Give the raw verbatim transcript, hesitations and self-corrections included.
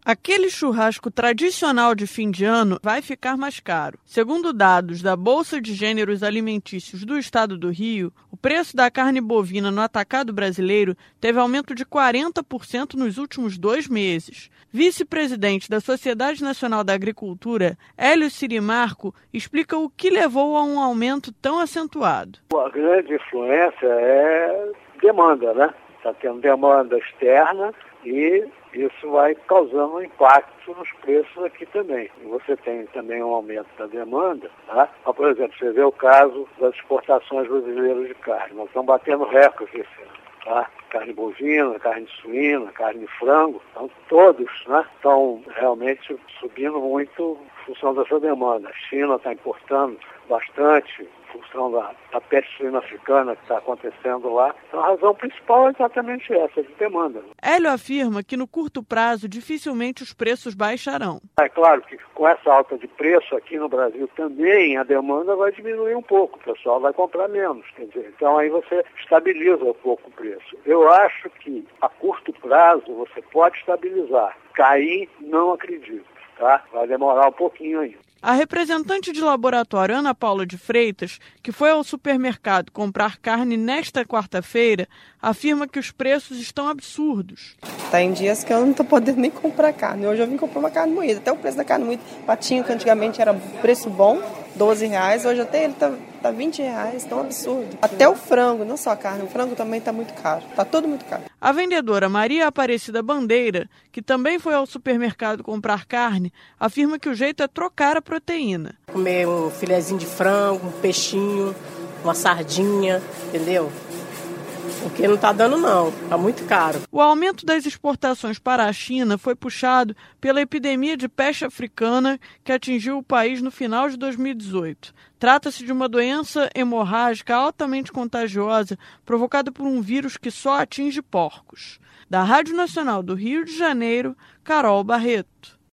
Aquele churrasco tradicional de fim de ano vai ficar mais caro. Segundo dados da Bolsa de Gêneros Alimentícios do Estado do Rio, o preço da carne bovina no atacado brasileiro teve aumento de quarenta por cento nos últimos dois meses. Vice-presidente da Sociedade Nacional da Agricultura, Hélio Sirimarco, explica o que levou a um aumento tão acentuado. A grande influência é demanda, né? Está tendo demanda externa e isso vai causando um impacto nos preços aqui também. E você tem também um aumento da demanda, tá? Então, por exemplo, você vê o caso das exportações brasileiras de carne. Nós estamos batendo recordes esse ano, tá? Carne bovina, carne suína, carne de frango, então todos, né, estão realmente subindo muito em função dessa demanda. A China está importando bastante em função da, da peste suína africana que está acontecendo lá. Então a razão principal é exatamente essa, de demanda. Hélio afirma que no curto prazo dificilmente os preços baixarão. É claro que com essa alta de preço aqui no Brasil também a demanda vai diminuir um pouco, o pessoal vai comprar menos, quer dizer, então aí você estabiliza um pouco o preço. Eu acho que a curto prazo você pode estabilizar, cair não acredito, tá? Vai demorar um pouquinho ainda. A representante de laboratório Ana Paula de Freitas, que foi ao supermercado comprar carne nesta quarta-feira, afirma que os preços estão absurdos. Tem dias que eu não estou podendo nem comprar carne. Hoje eu vim comprar uma carne moída. Até o preço da carne moída, patinho, que antigamente era preço bom, doze reais, hoje até ele está tá vinte reais, tão absurdo. Até o frango, não só a carne, o frango também está muito caro. Está tudo muito caro. A vendedora Maria Aparecida Bandeira, que também foi ao supermercado comprar carne, afirma que o jeito é trocar a proteína. Comer um filezinho de frango, um peixinho, uma sardinha, entendeu? Porque não está dando não, está muito caro. O aumento das exportações para a China foi puxado pela epidemia de peste africana que atingiu o país no final de dois mil e dezoito. Trata-se de uma doença hemorrágica altamente contagiosa provocada por um vírus que só atinge porcos. Da Rádio Nacional do Rio de Janeiro, Carol Barreto.